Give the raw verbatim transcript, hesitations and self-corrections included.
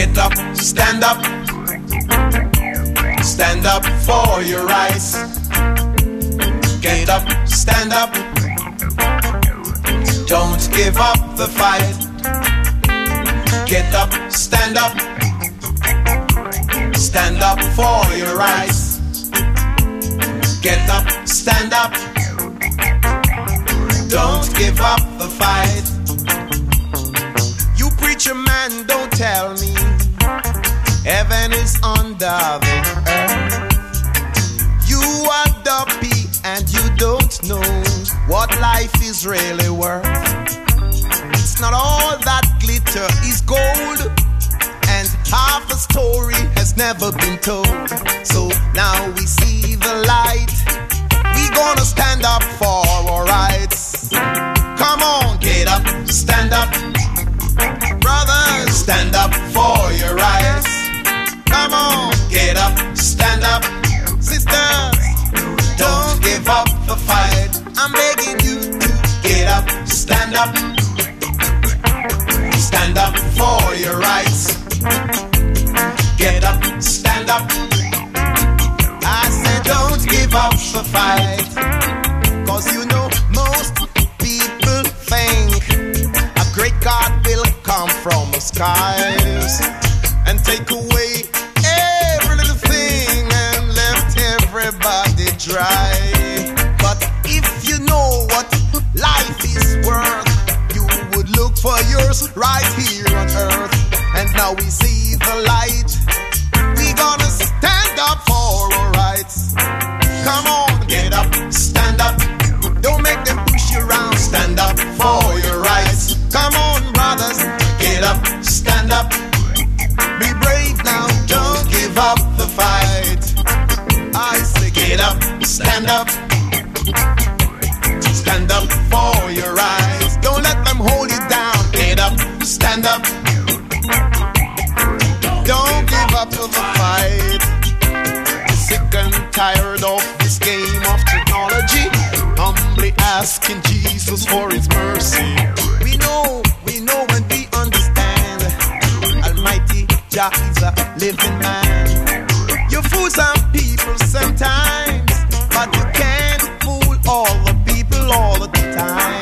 Get up, stand up. Stand up for your rights. Get up, stand up. Don't give up the fight. Get up, stand up. Stand up for your rights. Get up, stand up. Don't give up the fight. You preacher man, don't tell me heaven is under the earth. You are dopey and you don't know what life is really worth. It's not all that glitter is gold, and half a story has never been told. So now we see the light. We gonna stand up for our rights. Come on, get up, stand up. Brothers, stand up for your rights. Come on, get up, stand up. Sisters, don't give up the fight. I'm begging you to get up, stand up. Stand up for your rights. Get up, stand up. I said don't give up the fight. Cause you know most people think a great God will come from the skies and take away every little thing and left everybody dry. But if you know what life is worth, you would look for yours right here on earth. And now we see the light. We gonna stand up for our rights. Come on, get up, stand up. Don't make them push you around. Stand up for your rights. Come on, brothers, get up, stand up. Be brave now, don't give up the fight. I say get up, stand up. Stand up for your rights. Don't let them hold you down. Get up, stand up. Don't give up to the fight. Sick and tired of this game of technology. Humbly asking Jesus for his mercy. We know, we know and we understand. Almighty Jah is a living man. You fool some people sometimes, but you can't fool all the people all the time.